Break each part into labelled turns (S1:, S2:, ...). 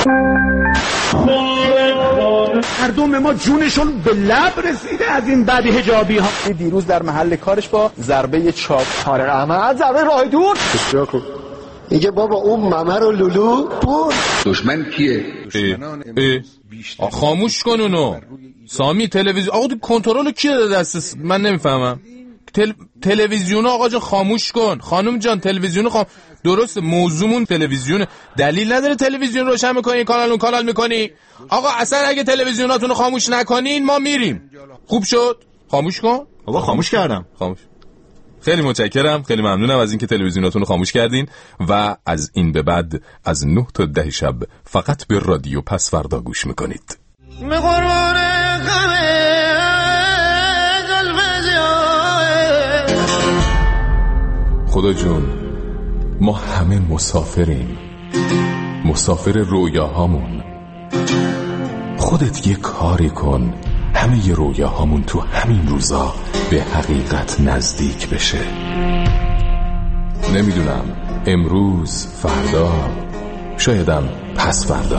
S1: مردم ما جونشون به لب رسیده از این بعد حجابی ها.
S2: دیروز در محل کارش با ضربه چاپ
S3: آره احمد ضربه راه دور
S4: بسیار خوب. میگه بابا اون ممر و لولو بود.
S5: دشمن کیه؟
S6: خاموش کن اونو. سامی تلویزیون آقا کنترل کیه دست من نمیفهمم. تلویزیون آقا جان خاموش کن. خانم جان تلویزیون درست موضوعمون تلویزیون، دلیل نداره تلویزیون روشن میکنی کانال میکنی. آقا اصلا اگه تلویزیوناتون رو خاموش نکنین ما میریم. خوب شد خاموش کن.
S7: آقا خاموش کردم.
S6: خاموش. خیلی متشکرم، خیلی ممنونم از اینکه تلویزیوناتون رو خاموش کردین و از این به بعد از 9 تا 10 شب فقط به رادیو پسوردا گوش میکنید. خدا جون ما همه مسافریم، مسافر رویاهامون. خودت یه کاری کن همه ی رویاهامون تو همین روزا به حقیقت نزدیک بشه. نمیدونم امروز، فردا، شایدم پس فردا.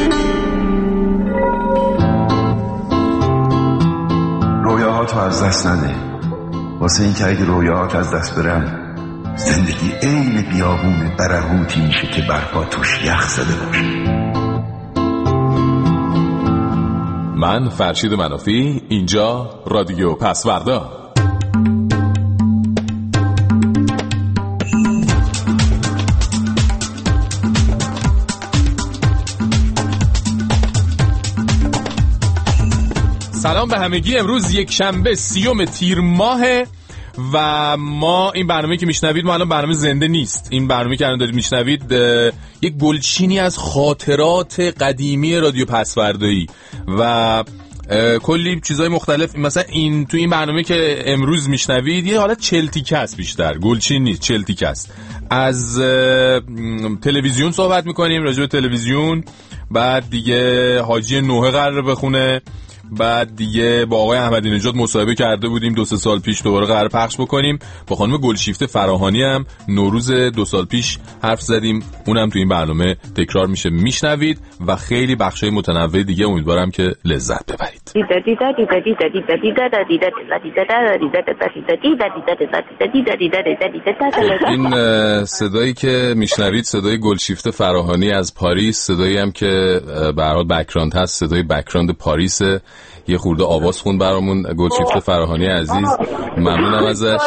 S5: رویاهاتو از دست نده، واسه این که اگه رویاهات از دست برن زندگی عین بیابون برهوتی میشه که برپا توش یخ زده باشه.
S6: من فرشید منافی، اینجا رادیو پسوردا. سلام به همگی. امروز یک شنبه 30 تیر ماهه و ما این برنامه که میشنوید ما الان برنامه زنده نیست. این برنامه که الان دارید میشنوید یک گلچینی از خاطرات قدیمی رادیو پسوردایی و کلی چیزای مختلف. مثلا این تو این برنامه که امروز میشنوید یه حالت چلتیکه است، بیشتر گلچین نیست، چلتیکه است. از تلویزیون صحبت میکنیم، راجع به تلویزیون. بعد دیگه حاجی نوحه قراره بخونه. بعد دیگه با آقای احمدی نژاد مصاحبه کرده بودیم 2-3 سال پیش، دوباره قرار پخش بکنیم. با خانم گلشیفته فراهانی هم نوروز 2 سال پیش حرف زدیم، اونم تو این برنامه تکرار میشه، میشنوید و خیلی بخشای متنوع دیگه. امیدوارم که لذت ببرید. این صدایی که میشنوید صدای گلشیفته فراهانی از پاریس، صدایی هم که به هر حال بک‌گراند هست، صدای بک‌گراند پاریسه. یه خورده آواز خون برامون گلشیفته فراهانی عزیز، ممنونم ازش.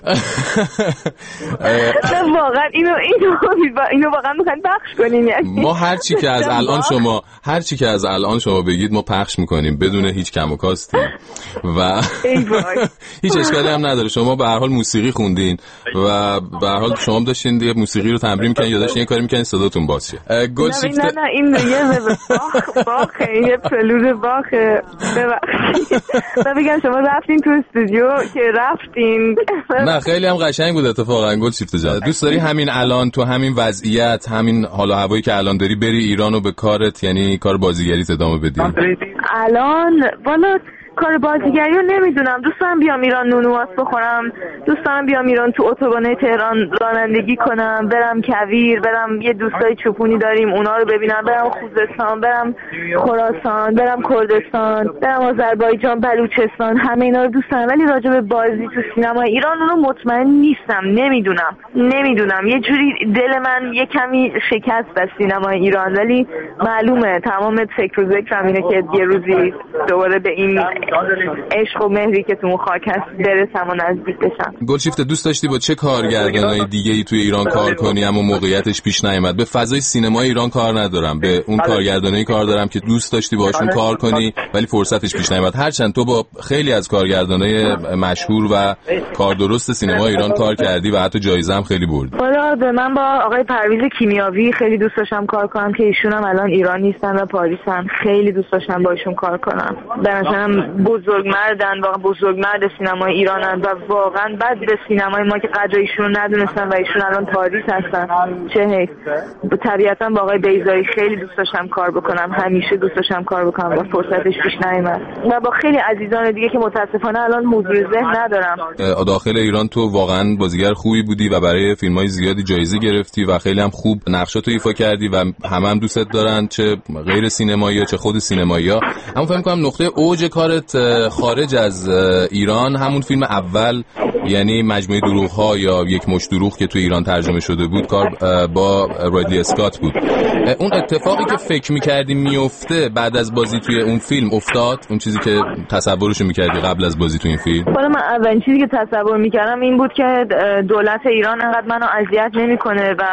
S8: واقعا اینو واقعا میخواین پخش کنین؟ یعنی
S6: ما هر چی که از الان شما بگید ما پخش میکنیم بدون هیچ کم و کاستی و هیچ اشکالی هم نداره. شما به هر حال موسیقی خوندین و به هر حال شما داشتین دیگه موسیقی رو تمرین میکنین یا داشتین یه کاری میکنین صداتون باز شه. گلشیفته
S8: نه این یه باخه، این پلود باخه. من بگم شما رفتین تو استودیو که رفتین.
S6: نه خیلی هم قشنگ بود اتفاقا گلشیفته جان. دوست داری همین الان تو همین وضعیت، همین حال و هوایی که الان داری، بری ایران و به کارت، یعنی کار بازیگریت ادامه بدی؟
S8: الان والا کار بازیگری رو نمیدونم. دوست دارم بیام ایران نونواس بخورم، دوست دارم بیام ایران تو اتوبان تهران رانندگی کنم، برم کویر، برم یه دوستای چوپونی داریم اونا رو ببینم، برم خوزستان، برم خراسان، برم کردستان، برم آذربایجان، بلوچستان، همه اینا رو دوست دارم. ولی راجع به بازی تو سینما ایران رو مطمئن نیستم. نمیدونم یه جوری دل من یه کمی شکست از سینما ایران، ولی معلومه تمام فکر و ذکرم اینه که یه روزی دوباره به این عشق و مهری که تو اون خاک هست برسم و نزدیک بشم.
S6: گلشیفته دوست داشتی با چه کارگردانای دیگه‌ای توی ایران کار کنی اما موقعیتش پیش نیامد؟ به فضای سینمای ایران کار ندارم، به اون کارگردانایی کار دارم که دوست داشتی باهاشون کار کنی ولی فرصتش پیش نیامد. هرچند تو با خیلی از کارگردانای مشهور و کاردرست سینما ایران کار کردی و حتی جایزه هم خیلی بردی.
S8: والا به من با آقای پرویز کیمیاوی خیلی دوست داشتم کار کنم که ایشون هم الان ایران نیستن و پاریسن. خیلی دوست داشتم باشون کار کنم. به نظرم بزرگمردن، واقعا بزرگمرد سینمای ایرانن و واقعا بعد به سینمای ما که قدر ایشون ندونستن و ایشون الان تاریخ هستن. چه حیف. طبیعتا با آقای بیضایی خیلی دوست داشتم کار بکنم، همیشه دوست داشتم کار بکنم و فرصتش پیش نیامد و با خیلی عزیزان دیگه که متاسفانه الان حضور ذهن ندارم.
S6: داخل ایران تو واقعا بازیگر خوبی بودی و برای فیلم‌های زیادی جایزه گرفتی و خیلی هم خوب نقشاتو ایفا کردی و همه هم دوستت دارن، چه غیر سینمایی چه خود سینمایی ها. اما فکر می‌کنم نقطه اوج کارت خارج از ایران همون فیلم اول، یعنی مجموعه دروغ‌ها یا یک مشت دروغ که تو ایران ترجمه شده بود، کار با رایدلی اسکات بود. اون اتفاقی که فکر می‌کردی میفته بعد از بازی توی اون فیلم افتاد؟ اون چیزی که تصورش می‌کردی قبل از بازی توی این فیلم؟
S8: حالا من اولین چیزی که تصور می‌کردم این بود که دولت ایران انقدر منو اذیت نمی‌کنه و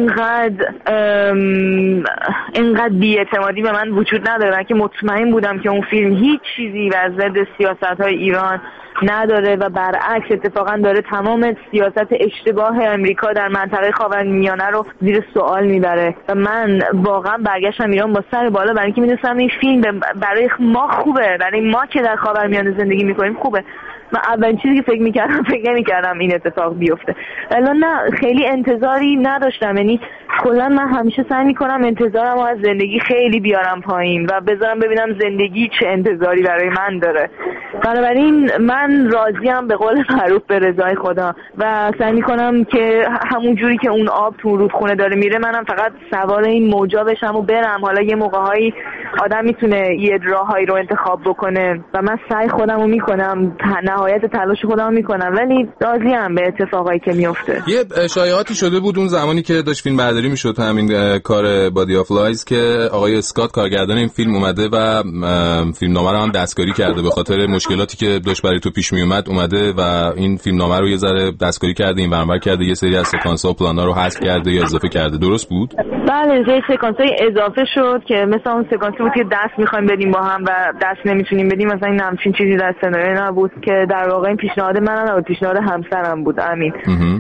S8: اینقدر بی‌اعتمادی به من وجود نداره که مطمئن بودم که اون فیلم هیچ چیزی بر ضد سیاست‌های ایران نداره و برعکس اتفاقا داره تمام سیاست اشتباه امریکا در منطقه خاورمیانه رو زیر سوال میبره و من واقعا برگشتم ایران با سر بالا، برای اینکه میدونستم این فیلم برای ما خوبه، برای ما که در خاورمیانه زندگی میکنیم خوبه. من اولین چیزی که فکر نمی‌کردم این اتفاق بیفته. الان نه، خیلی انتظاری نداشتم، یعنی کلا من همیشه سعی می‌کنم انتظارمو از زندگی خیلی بیارم پایین و بذارم ببینم زندگی چه انتظاری برای من داره. بنابراین من راضیم به قول معروف به رضای خدا و سعی می‌کنم که همون جوری که اون آب تو رودخونه داره میره منم فقط سوار این موجا بشم و برم. حالا یه موقع‌هایی آدم میتونه یه راههایی رو انتخاب بکنه و من سعی خودمو می‌کنم، نهایت تلاش خودمو میکنم، ولی راضیم به اتفاقایی که میفته.
S6: یه شایعاتی شده بود اون زمانی که داشت فیلم برداری میشد همین کار بادی آف لایز که آقای اسکات کارگردان این فیلم اومده و فیلمنامه رو هم دستکاری کرده به خاطر مشکلاتی که داشت برای تو پیش می اومده و این فیلمنامه رو یه ذره دستکاری کرده، این ورانور کرده، یه سری از سکانس‌ها و پلان‌ها رو حذف کرده یا اضافه کرده. درست بود؟
S8: بله، یه سکانس‌های اضافه شد که مثلا اون سکانسی بود که دست می‌خوایم بدیم با هم و دست نمی‌تونیم بدیم، مثلا این همچین چیزی در سناریو نبود که در واقع این پیشنهاد من نبود، پیشنهاد همسرم بود امین.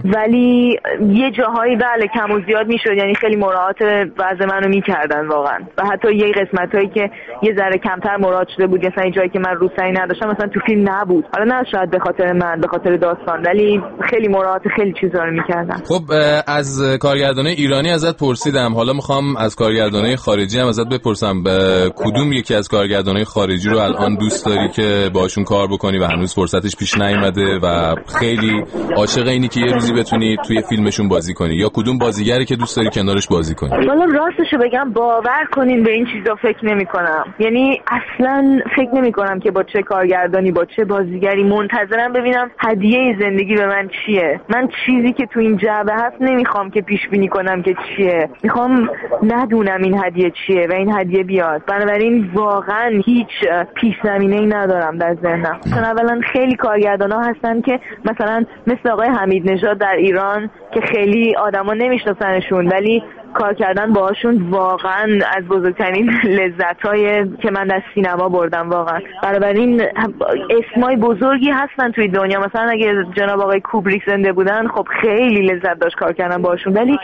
S8: ولی یه جاهایی بله کم و زیاد میشد، یعنی خیلی مراعات وضع منو میکردن واقعا و حتی یه قسمتایی که یه ذره کمتر مراعات شده بود، مثلا جایی که من روسری نداشتم مثلا تو فیلم نبود. حالا نه شاید به خاطر من، به خاطر داستان، ولی خیلی مراعات خیلی چیزا رو میکردن.
S6: خب از کارگردانای ایرانی ازت پرسیدم، حالا میخوام از کارگردانای خارجی هم ازت بپرسم. کدوم یکی از کارگردانای خارجی رو الان دوست داری که باشون کار بکنی و هنوز فرصتش پیش نیومده و خیلی عاشق اینی که یه روزی بتونی توی فیلمشون بازی کنی، یا کدوم بازیگری که دوست داری کنارش بازی کنی؟
S8: والا راستشو بگم باور کنین به این چیزا فکر نمی‌کنم، یعنی اصلا فکر نمی‌کنم که با چه کارگردانی با چه بازیگری. منتظرم ببینم هدیه زندگی به من چیه. من چیزی که تو این جعبه هست نمیخوام که پیش بینی کنم که چیه، میخوام ندونم این هدیه چیه و این هدیه بیاد. بنابراین واقعا هیچ پیش زمینه‌ای ندارم در ذهنم. مثلا اولا خیلی کارگردانا هستن که مثلا مثل آقای حمید نژاد در ایران که خیلی آدما نمیشناسنشون، ولی کار کردن باهاشون واقعا از بزرگترین لذت‌های که من در سینما بردم واقعا. بنابراین اسمای بزرگی هستن توی دنیا، مثلا اگه جناب آقای کوبریک زنده بودن خب خیلی لذت داشت کار کردن باهاشون، ولی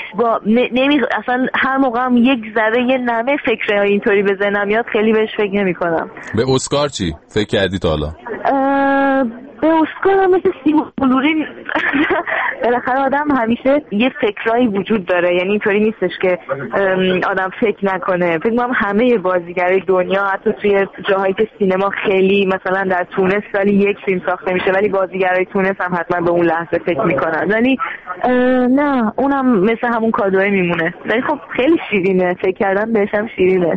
S8: اصلا هر موقع هم یک ذره یه نمه فکر اینطوری به ذهنم میاد خیلی بهش فکر نمی‌کنم.
S6: به اسکار چی فکر کردی تا حالا؟
S8: به اسکار هم مثل سیمون بلورین بالاخره آدم همیشه یه فکرایی وجود داره، یعنی اینطوری نیستش که آدم فکر نکنه. فکر می‌کنم همه بازیگرای دنیا حتی توی جاهایی که سینما خیلی مثلا در تونس سالی یک فیلم ساخته میشه ولی بازیگرای تونس هم حتما به اون لحظه فکر میکنن، ولی نه اونم مثل همون کادوه میمونه. ولی خب خیلی شیرینه، فکر کردن بهش هم شیرینه.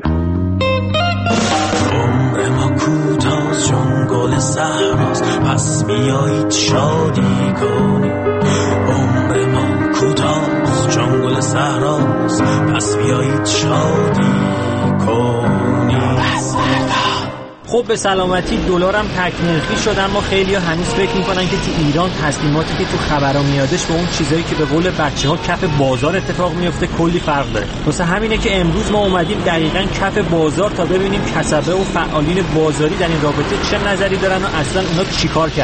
S7: عمر ما کوتاست چون گل صحراست، پس بیایید شادی کنیم. عمر ما کوتاست چون گل صحراست، پس بیایید شادی کنیم.
S9: خب به سلامتی دلارم تکنرخی شد، اما خیلی‌ها هنوز فکر می‌کنن که تو ایران تصمیماتی که تو خبرا میادش با اون چیزایی که به قول بچه‌ها کف بازار اتفاق میفته کلی فرق داره. واسه همینه که امروز ما اومدیم دقیقاً کف بازار تا ببینیم کسبه و فعالین بازاری در این رابطه چه نظری دارن و اصلاً اونا چیکار کردن.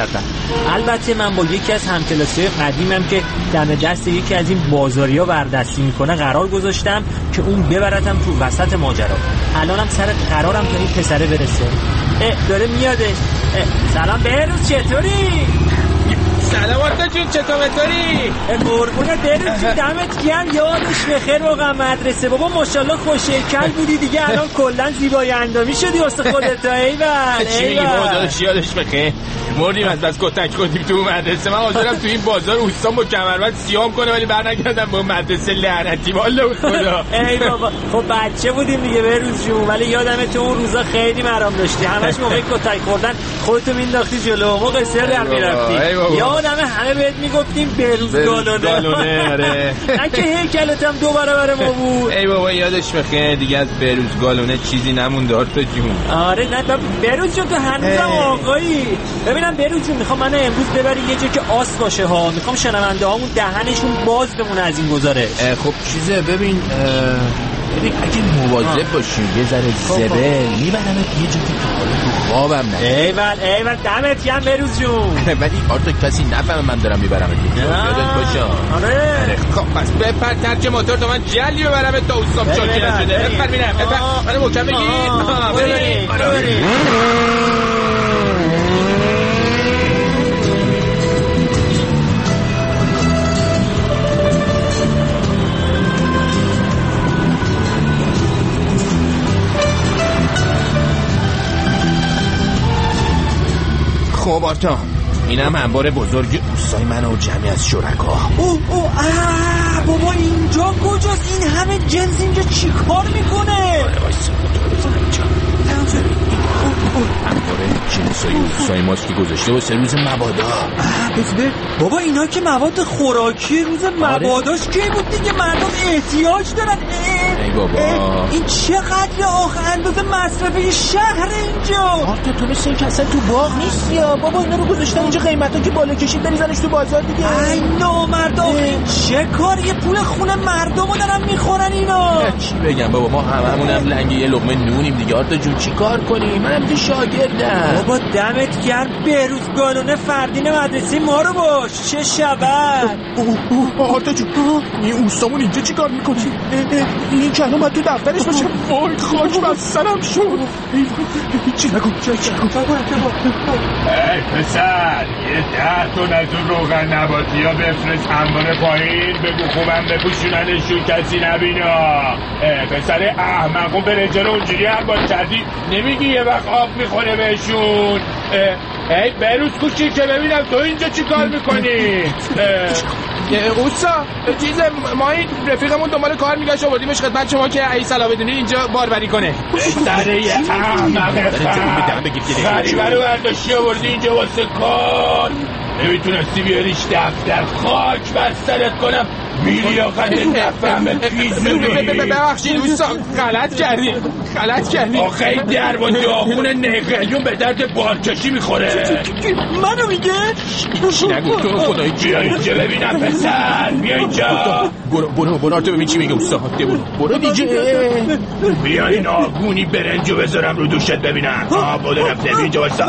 S9: البته من با یکی از همکلاسی‌های قدیمم که دم دست یکی از این بازاریا وردستی میکنه قرار گذاشتم که اون ببرتم تو وسط ماجرا. الانم سر قرارم تا این پسره برسه. داره میادش. سلام بهروز، چطوری؟
S6: سلام آرتا جون، چطوری؟
S9: قربونت بهروز جون، دمت گرم. یادش بخیر واقعا مدرسه بابا، ماشاءالله خوش‌هیکل بودی دیگه، الان کلا زیبای اندامی شدی واسه خودت. ایول
S6: چی میگی بابا داداش؟ یادش بخیر مردیم از بس کتک خوردیم تو مدرسه. من حاضرم تو این بازار اوستان با کمربند سیام کنه ولی برنگردم با مدرسه لعنتی والله خدا.
S9: ای بابا خب بچه بودیم دیگه بهروز جون، ولی یادمه تو اون روزا خیلی مرام داشتی، همش موقع کتک خوردن خودتو مینداختی جلو ما قصر در میرفتی. یادمه همه بهت میگفتیم بهروز گالونه. آره نه که هیکلت هم 2 برابر ما بود.
S6: ای بابا یادش بخیر دیگه، از بهروز گالونه چیزی نمونده آرتا جون.
S9: آره نه بهروز جون تو هنوزم آقایی. ببینم بهروز جون، میخوام منو امروز ببری یه جا که آس باشه ها، میخوام شنونده هامون دهنشون باز بمونه از این گذاره.
S10: خب چیزه ببین اگه مواظب باشی یه ذره زبل میبرمت یه جا که تو خوابم نه.
S9: ایول دمت گرم بهروز جون.
S10: ولی آرتا کسی نفهمه من دارم میبرمت یادت باشه.
S6: آره خب پس بپر ترک موتور تا من جلی ببرمت تا اوستام چاکی نشده. بپر بینم منو محکم بگیر. بریم.
S10: خب آرتا اینم انبار بزرگ اوستای من و جمعی از شرکا.
S9: بابا اینجا کجاست؟ این همه جنس اینجا چی کار میکنه؟
S10: آره بایسته موتور بزنم اینجا. انبار جنسای اوستای ماست که گذاشته واسه روز مبادا.
S9: بابا اینا که مواد خوراکی روز مباداش کی بود دیگه، مردم احتیاج دارن.
S10: ای بابا
S9: این چقدر آخه اندازه مصرفه شهر اینجا.
S10: آرتا تو مثل این که اصلا تو باغ نیستی یا بابا، اینا رو گذاشتن اینجا قیمتا که بالا کشید بریزنش تو بازار دیگه.
S9: ای نامرد این چه کاریه؟ پول خونه مردمو دارن میخورن اینا.
S10: چی بگم بابا، ما هممونم لنگ یه لقمه نونیم دیگه. آرتا جون چی کار کنیم؟ منم که شاگردم.
S9: بابا دمت گرم بهروز گالونه فردین مدرسه ما رو باش. چه شبر.
S10: آرتا جون این اوستامون اینجا چی کار میکنی؟ این که الان باید تو دفترش باشه. وای خاک بر سرم شد. چی نگو.
S1: ای پسر یه 10 تن از اون روغن نباتی ها بفرست انبار پایین، بگو خوبم بپوشوننشون کسی نبینا. پسر احمقو برنجه رو اونجوری انبار کردی، نمیگی یه وقت آب میخوره بهشون؟ ای بروز کوچی که ببینم تو اینجا چی کار میکنی؟
S6: اوستا ما این رفیقمون دنبال کار میگشت آوردیمش خدمت شما که ای صلاح بدونی اینجا باربری کنه.
S1: سره یه احمق غریبه رو برداشتی آوردی اینجا واسه کار، نمیتونستی بیاریش دفتر؟ خاک بر سرت کنم میری آخد نفهمه پیزونی.
S6: ببخشید دوستان غلط کردی.
S1: آخه این در با داخون نقلیون به درد بارکشی میخوره.
S9: منو میگه؟
S6: چی نگو تو خدایی.
S1: بیا اینجا ببینم پسر، بیا اینجا.
S10: برو آرتا ببین چی میگه اوستا. برو دیگه.
S1: بیا این آگونی برنجو بذارم رو دوشت ببینم. بوده رفته اینجا بایستا.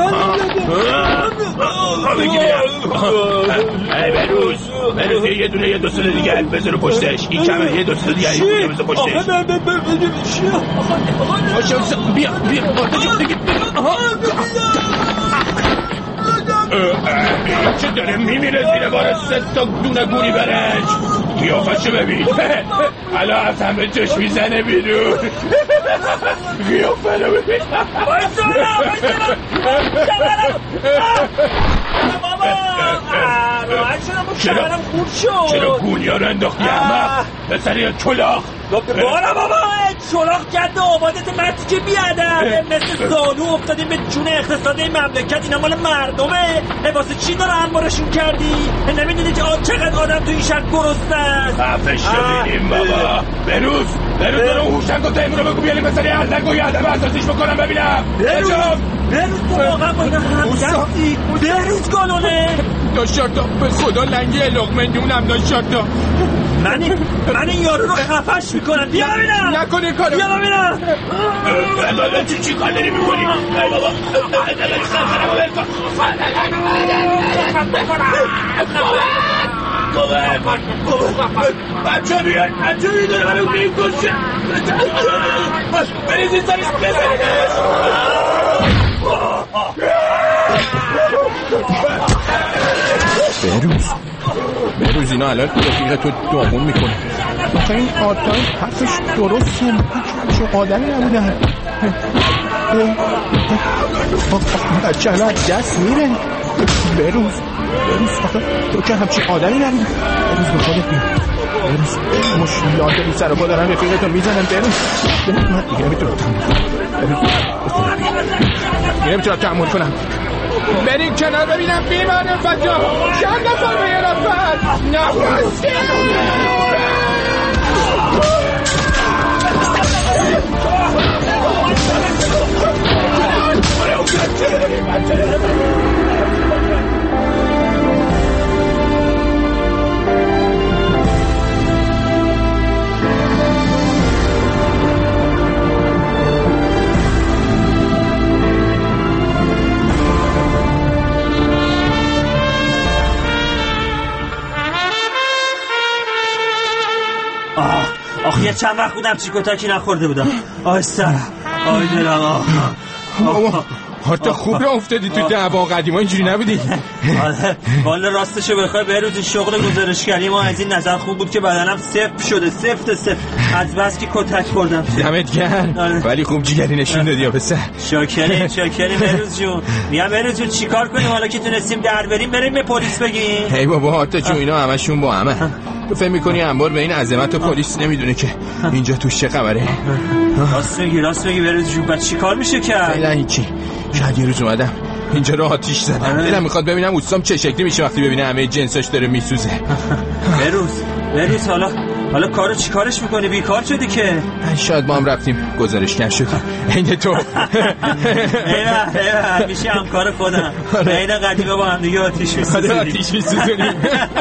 S1: ای بروز یه دونه یه 2 سال دیگه بذار پشتش. این کمه یه 2 سال دیگه بذار پشتش.
S6: بیا آرتا جون دیگه.
S1: چه داره میمیره زیر بار 3 تا دونه گونی برنج. قیافشو ببین الان از همه جاش میزنه بیرون. قیافه رو ببین. چرا گونی ها رو انداختی احمق؟ پسر یا چلاق
S9: بارا بابا چلاق کرده آبادت مرتی که بیادم مثل زالو افتادیم به جون اقتصادی مملکت. اینا مال مردمه. واسه چی داره انبارشون کردی؟ نمیدونی که چقدر آدم تو این شهر گرسنه است؟
S1: حفش ببینیم بابا. بروز داره هوشنگ و تیمون رو بگو بیاریم پسر یزدنگ و یادم اساسیش بکنم ببینم.
S9: بروز تو واقعا با اینا همدستی؟ بروز گالونه
S6: داشت آرتا به خدا لنگی لقمه نونم داشت آرتا.
S9: من این یارو رو خفش میکنم. بیا ببینم.
S6: نکنی کارو.
S9: بیا ببینم.
S1: چی کار داری میکنی؟ ای بابا بچه بیان داره منو میکشه. بریزی سرش بزنیدش.
S6: بروز اینا الان رفیق تو دامون میکنه.
S10: آخه این آتای حرفش درسته، چه آدمی نبودن. بچه الان دست میره. بروز آخه تو که همچین آدمی نبودی. بروز به خودت بیا. بروز مشکلات بی سر و پا دارن رفیقتو میزنن. بروز من دیگه نمیتونم تحمل کنم. بریم کنار ببینم بیمانم فجا چند نفر به یه نفر نفسی.
S9: آخه یه چند وقت بودم چیکوتاکی نخورده بودم. آه سرم، آه دلم.
S6: حتی خوب را افتادی تو دعوا قدیما اینجوری نبودی.
S9: والا راستشو بخوای بهروز شغل گزارشگری ما از این نظر خوب بود که بدنم سفت شده، سفت از بس که کتک خوردم.
S6: دمت گرم ولی خوب جیگری نشون دادی پسر.
S9: شاکریم بهروز جون. میام بهروز جون چیکار کنیم حالا که تونستیم در بریم به پلیس بگیم؟
S6: ای بابا حتی چون اینا همشون با همه. تو فهم میکنی انبار به این عظمت و پلیس نمیدونه که اینجا توش چه خبره؟
S9: راست میگی بهروز جون. بعد چیکار میشه کرد؟
S6: فعلا هیچی. شاید یه روز اومدم اینجا رو آتیش زدم. دلم میخواد ببینم اوستام چه شکلی میشه وقتی ببینه همه جنساش داره میسوزه.
S9: بهروز حالا کارو چیکارش میکنی؟ بیکار شدی که.
S6: شاید با هم رفتیم گزارشگر شد. این تو
S9: ایوه میشه همکار خودم. این قدیمه با هم دیگه آتیش میسوزونیم.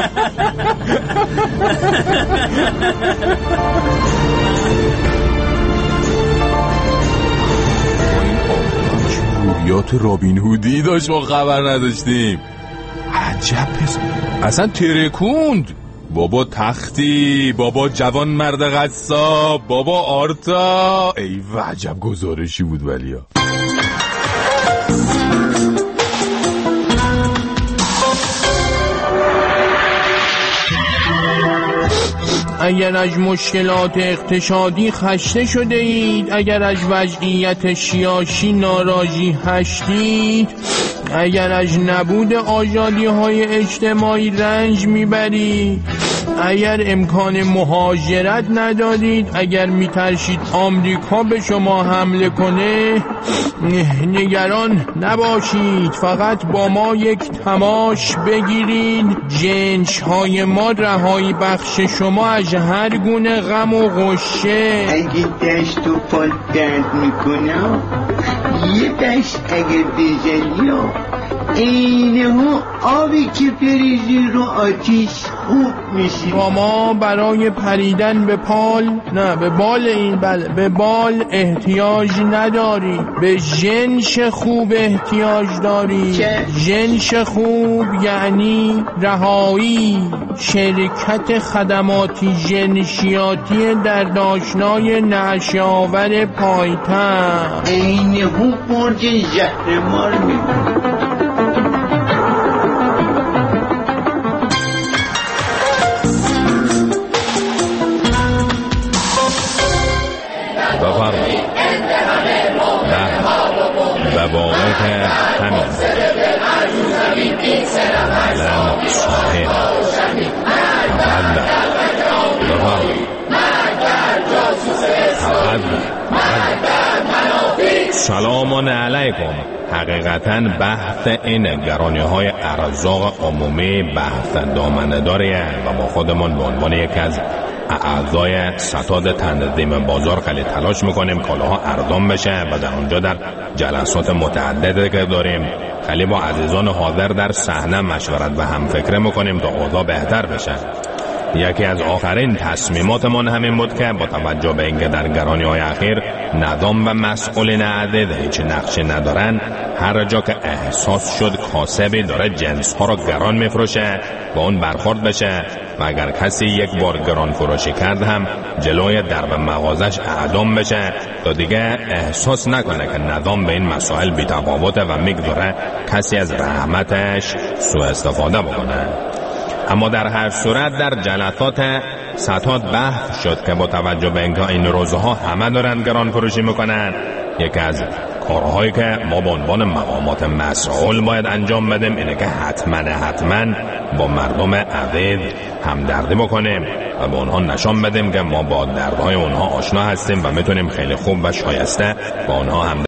S6: رویات رابین هودی داشت ما خبر نداشتیم. عجب اصلا ترکوند. بابا تختی، بابا جوان مرد قصاب، بابا آرتا. ای عجب گزارشی بود ولیا. اگر از مشکلات اقتصادی خسته شده اید، اگر از وضعیت سیاسی ناراضی هستید، اگر از نبود آزادی‌های اجتماعی رنج میبرید، اگر امکان مهاجرت ندارید، اگر میترسید آمریکا به شما حمله کنه، نگران نباشید. فقط با ما یک تماس بگیرید. جنس‌های ما رهایی بخش شما از هر گونه غم و غصه.
S11: اگه دست و پا درد میکنم یه دست اگه بزنی اینه آبی که بریزی رو آتیش خوب میشی.
S10: با ما برای پریدن به بال احتیاج نداری، به جنس خوب احتیاج داری. جنس خوب یعنی رهایی. شرکت خدماتی جنسیاتی در داشنای نشاور پایتخت.
S11: اینه برج زهرمار میکنه.
S6: بواقع همین لن صاحب سلام علیکم. حقیقتا بحث این گرانی های ارزاق عمومی بحث دامنه داره و با خودمون به عنوان یک از اعضای ستاد تنظیم بازار خیلی تلاش میکنیم کالاها ارزان بشه و در اونجا در جلسات متعددی که داریم خیلی با عزیزان حاضر در صحنه مشورت و همفکره میکنیم تا اوضاع بهتر بشه.
S12: یکی از آخرین تصمیماتمان همین بود که با توجه به اینکه در گرانی‌های اخیر ندام و مسئولین عدد هیچ نقشی ندارن، هر جا که احساس شد کاسبی داره جنس ها را گران میفروشه با اون برخورد بشه و اگر کسی یک بار گران فروشی کرد هم جلوی درب مغازش اعدام بشه تا دیگه احساس نکنه که ندام به این مسائل بی‌تفاوته و میگذاره کسی از رحمتش سوء استفاده بکنه. اما در هر صورت در جلسات ستاد بحث شد که با توجه به اینکه این روزها همه دارن گران فروشی میکنن، یکی از کارهایی که ما به عنوان مقامات مسئول باید انجام بدیم اینه که حتما با مردم عدد همدردی بکنیم و به اونها نشان بدیم که ما با دردهای اونها آشنا هستیم و میتونیم خیلی خوب و شایسته با اونها هم